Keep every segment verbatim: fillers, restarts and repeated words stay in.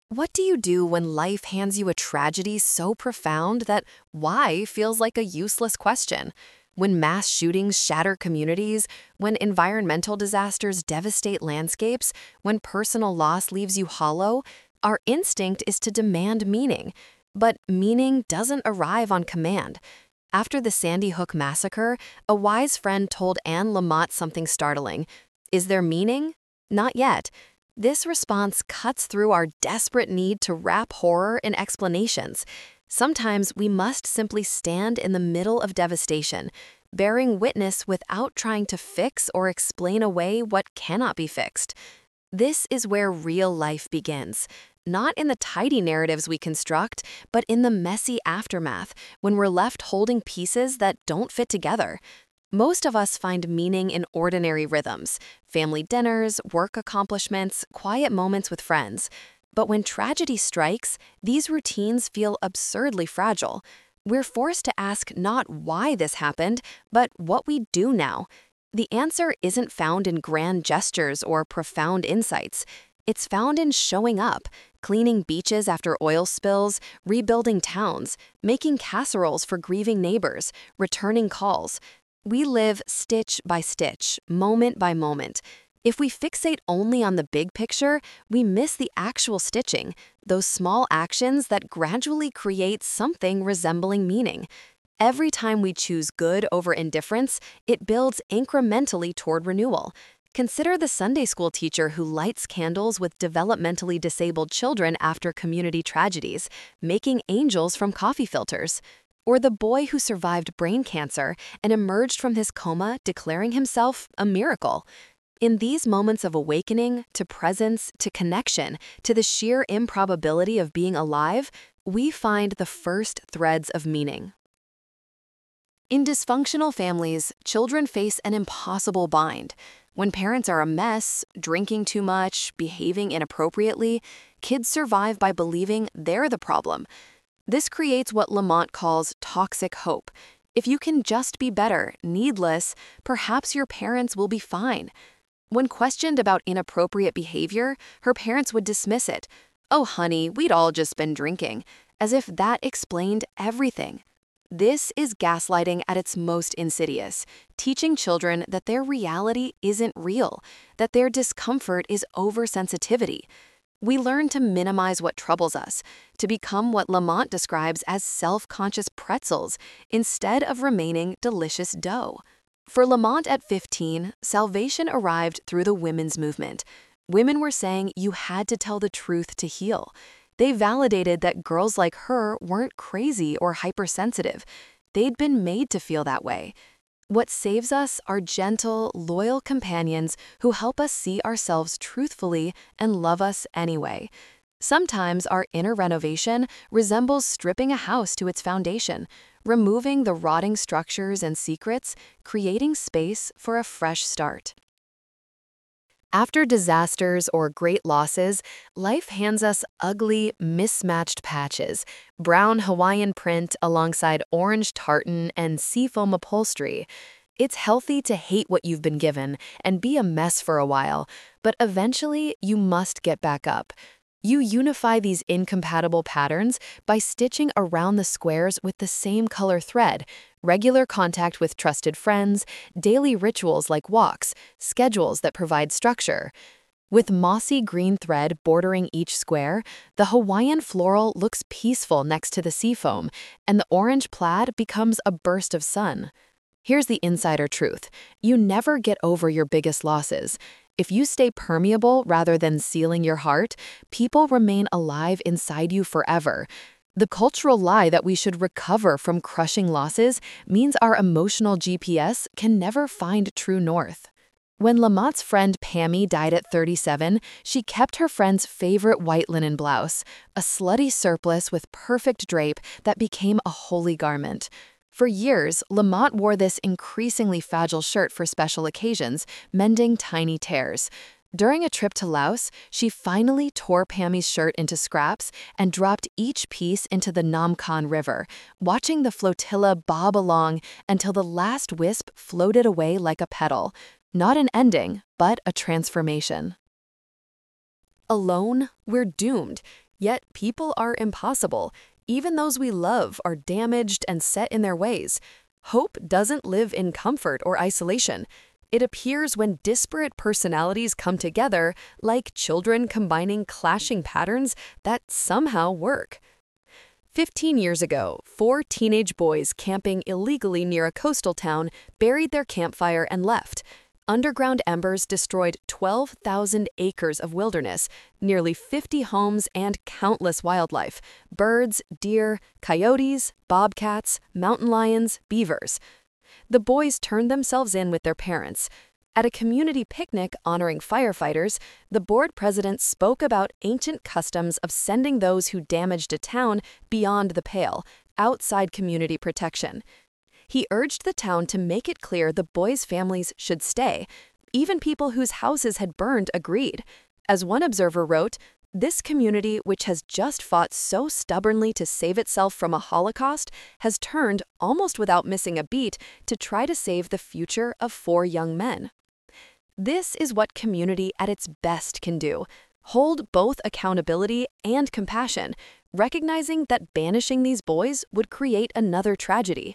What do you do when life hands you a tragedy so profound that why feels like a useless question? When mass shootings shatter communities, when environmental disasters devastate landscapes, when personal loss leaves you hollow, our instinct is to demand meaning. But meaning doesn't arrive on command. After the Sandy Hook massacre, a wise friend told Anne Lamott something startling. Is there meaning? Not yet. This response cuts through our desperate need to wrap horror in explanations. Sometimes we must simply stand in the middle of devastation, bearing witness without trying to fix or explain away what cannot be fixed. This is where real life begins, not in the tidy narratives we construct, but in the messy aftermath, when we're left holding pieces that don't fit together. Most of us find meaning in ordinary rhythms, family dinners, work accomplishments, quiet moments with friends. But when tragedy strikes, these routines feel absurdly fragile. We're forced to ask not why this happened, but what we do now. The answer isn't found in grand gestures or profound insights. It's found in showing up, cleaning beaches after oil spills, rebuilding towns, making casseroles for grieving neighbors, returning calls. We live stitch by stitch, moment by moment. If we fixate only on the big picture, we miss the actual stitching, those small actions that gradually create something resembling meaning. Every time we choose good over indifference, it builds incrementally toward renewal. Consider the Sunday school teacher who lights candles with developmentally disabled children after community tragedies, making angels from coffee filters. Or the boy who survived brain cancer and emerged from his coma declaring himself a miracle. In these moments of awakening, to presence, to connection, to the sheer improbability of being alive, we find the first threads of meaning. In dysfunctional families, children face an impossible bind. When parents are a mess, drinking too much, behaving inappropriately, kids survive by believing they're the problem. This creates what Lamott calls toxic hope. If you can just be better, needless, perhaps your parents will be fine. When questioned about inappropriate behavior, her parents would dismiss it. Oh, honey, we'd all just been drinking, as if that explained everything. This is gaslighting at its most insidious, teaching children that their reality isn't real, that their discomfort is oversensitivity. We learn to minimize what troubles us, to become what Lamott describes as self-conscious pretzels, instead of remaining delicious dough. For Lamott at fifteen, salvation arrived through the women's movement. Women were saying you had to tell the truth to heal. They validated that girls like her weren't crazy or hypersensitive. They'd been made to feel that way. What saves us are gentle, loyal companions who help us see ourselves truthfully and love us anyway. Sometimes our inner renovation resembles stripping a house to its foundation, removing the rotting structures and secrets, creating space for a fresh start. After disasters or great losses, life hands us ugly, mismatched patches, brown Hawaiian print alongside orange tartan and seafoam upholstery. It's healthy to hate what you've been given and be a mess for a while, but eventually you must get back up. You unify these incompatible patterns by stitching around the squares with the same color thread, regular contact with trusted friends, daily rituals like walks, schedules that provide structure. With mossy green thread bordering each square, the Hawaiian floral looks peaceful next to the seafoam, and the orange plaid becomes a burst of sun. Here's the insider truth. You never get over your biggest losses. If you stay permeable rather than sealing your heart, people remain alive inside you forever. The cultural lie that we should recover from crushing losses means our emotional G P S can never find true north. When Lamott's friend Pammy died at thirty-seven, she kept her friend's favorite white linen blouse, a slutty surplice with perfect drape that became a holy garment. For years, Lamott wore this increasingly fragile shirt for special occasions, mending tiny tears. During a trip to Laos, she finally tore Pammy's shirt into scraps and dropped each piece into the Nam Khan River, watching the flotilla bob along until the last wisp floated away like a petal. Not an ending, but a transformation. Alone, we're doomed. Yet people are impossible. Even those we love are damaged and set in their ways. Hope doesn't live in comfort or isolation. It appears when disparate personalities come together, like children combining clashing patterns that somehow work. Fifteen years ago, four teenage boys camping illegally near a coastal town buried their campfire and left. Underground embers destroyed twelve thousand acres of wilderness, nearly fifty homes, and countless wildlife: birds, deer, coyotes, bobcats, mountain lions, beavers. The boys turned themselves in with their parents. At a community picnic honoring firefighters, the board president spoke about ancient customs of sending those who damaged a town beyond the pale, outside community protection. He urged the town to make it clear the boys' families should stay. Even people whose houses had burned agreed. As one observer wrote, "This community, which has just fought so stubbornly to save itself from a Holocaust, has turned, almost without missing a beat, to try to save the future of four young men." This is what community at its best can do: hold both accountability and compassion, recognizing that banishing these boys would create another tragedy.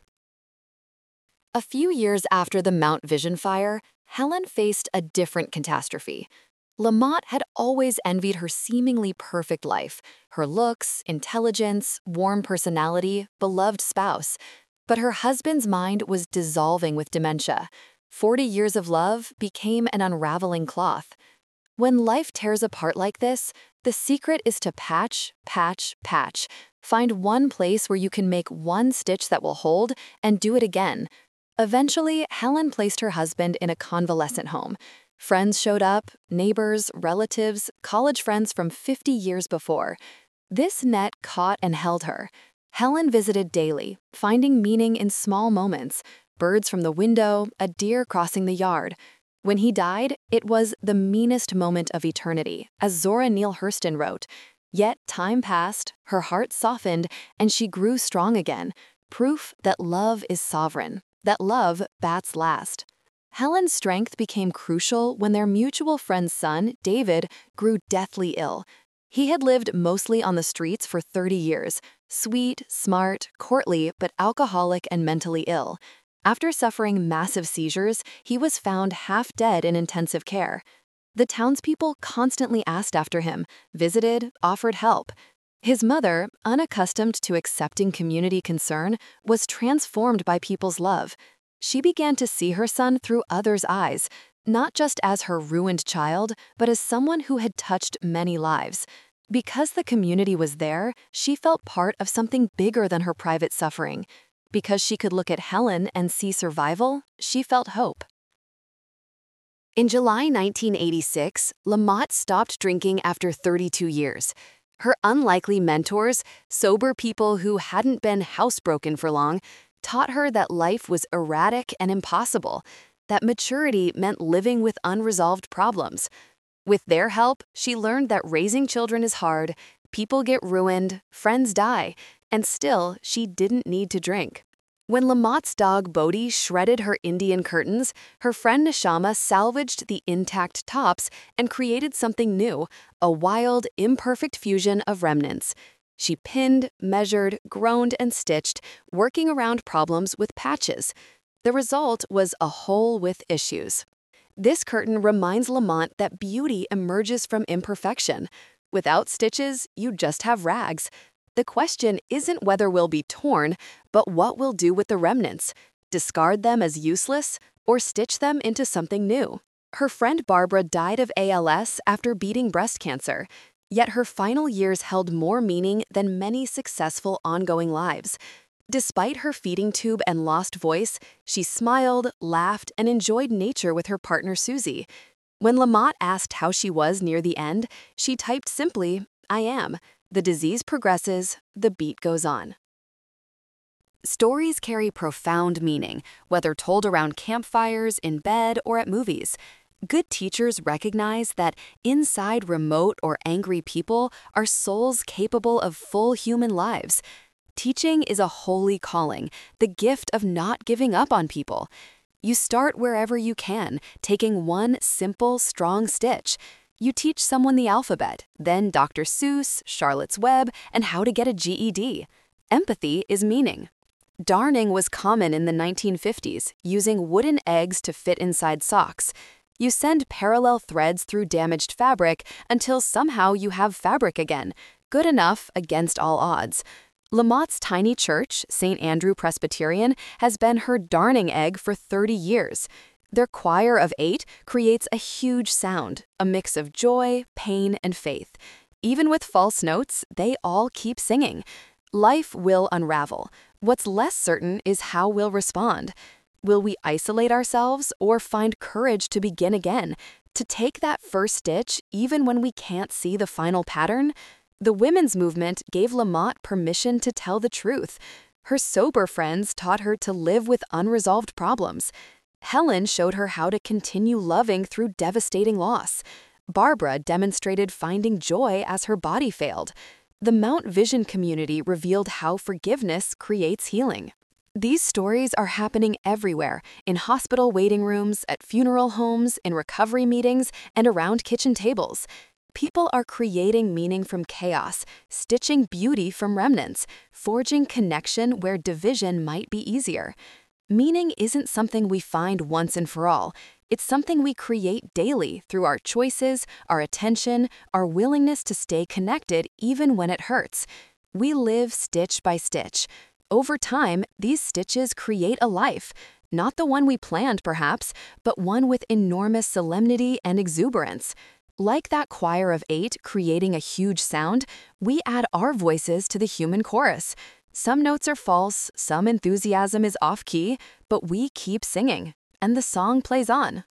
A few years after the Mount Vision fire, Helen faced a different catastrophe. Lamont had always envied her seemingly perfect life, her looks, intelligence, warm personality, beloved spouse. But her husband's mind was dissolving with dementia. Forty years of love became an unraveling cloth. When life tears apart like this, the secret is to patch, patch, patch. Find one place where you can make one stitch that will hold, and do it again. Eventually, Helen placed her husband in a convalescent home. Friends showed up, neighbors, relatives, college friends from fifty years before. This net caught and held her. Helen visited daily, finding meaning in small moments: birds from the window, a deer crossing the yard. When he died, it was the meanest moment of eternity, as Zora Neale Hurston wrote. Yet time passed, her heart softened, and she grew strong again. Proof that love is sovereign, that love bats last. Helen's strength became crucial when their mutual friend's son, David, grew deathly ill. He had lived mostly on the streets for thirty years, sweet, smart, courtly, but alcoholic and mentally ill. After suffering massive seizures, he was found half dead in intensive care. The townspeople constantly asked after him, visited, offered help. His mother, unaccustomed to accepting community concern, was transformed by people's love. She began to see her son through others' eyes, not just as her ruined child, but as someone who had touched many lives. Because the community was there, she felt part of something bigger than her private suffering. Because she could look at Helen and see survival, she felt hope. In July nineteen eighty-six, Lamont stopped drinking after thirty-two years. Her unlikely mentors, sober people who hadn't been housebroken for long, taught her that life was erratic and impossible, that maturity meant living with unresolved problems. With their help, she learned that raising children is hard, people get ruined, friends die, and still, she didn't need to drink. When Lamont's dog Bodhi shredded her Indian curtains, her friend Neshama salvaged the intact tops and created something new, a wild, imperfect fusion of remnants. She pinned, measured, groaned, and stitched, working around problems with patches. The result was a whole with issues. This curtain reminds Lamont that beauty emerges from imperfection. Without stitches, you just have rags. The question isn't whether we'll be torn, but what we'll do with the remnants: discard them as useless or stitch them into something new. Her friend Barbara died of A L S after beating breast cancer, yet her final years held more meaning than many successful ongoing lives. Despite her feeding tube and lost voice, she smiled, laughed, and enjoyed nature with her partner Susie. When Lamont asked how she was near the end, she typed simply, "I am. The disease progresses, the beat goes on." Stories carry profound meaning, whether told around campfires, in bed, or at movies. Good teachers recognize that inside remote or angry people are souls capable of full human lives. Teaching is a holy calling, the gift of not giving up on people. You start wherever you can, taking one simple, strong stitch. You teach someone the alphabet, then Doctor Seuss, Charlotte's Web, and how to get a G E D. Empathy is meaning. Darning was common in the nineteen fifties, using wooden eggs to fit inside socks. You send parallel threads through damaged fabric until somehow you have fabric again. Good enough against all odds. Lamott's tiny church, Saint Andrew Presbyterian, has been her darning egg for thirty years. Their choir of eight creates a huge sound, a mix of joy, pain, and faith. Even with false notes, they all keep singing. Life will unravel. What's less certain is how we'll respond. Will we isolate ourselves or find courage to begin again, to take that first stitch even when we can't see the final pattern? The women's movement gave Lamott permission to tell the truth. Her sober friends taught her to live with unresolved problems. Helen showed her how to continue loving through devastating loss. Barbara demonstrated finding joy as her body failed. The Mount Vision community revealed how forgiveness creates healing. These stories are happening everywhere, in hospital waiting rooms, at funeral homes, in recovery meetings, and around kitchen tables. People are creating meaning from chaos, stitching beauty from remnants, forging connection where division might be easier. Meaning isn't something we find once and for all. It's something we create daily through our choices, our attention, our willingness to stay connected even when it hurts. We live stitch by stitch. Over time, these stitches create a life. Not the one we planned, perhaps, but one with enormous solemnity and exuberance. Like that choir of eight creating a huge sound, we add our voices to the human chorus. Some notes are false, some enthusiasm is off-key, but we keep singing, and the song plays on.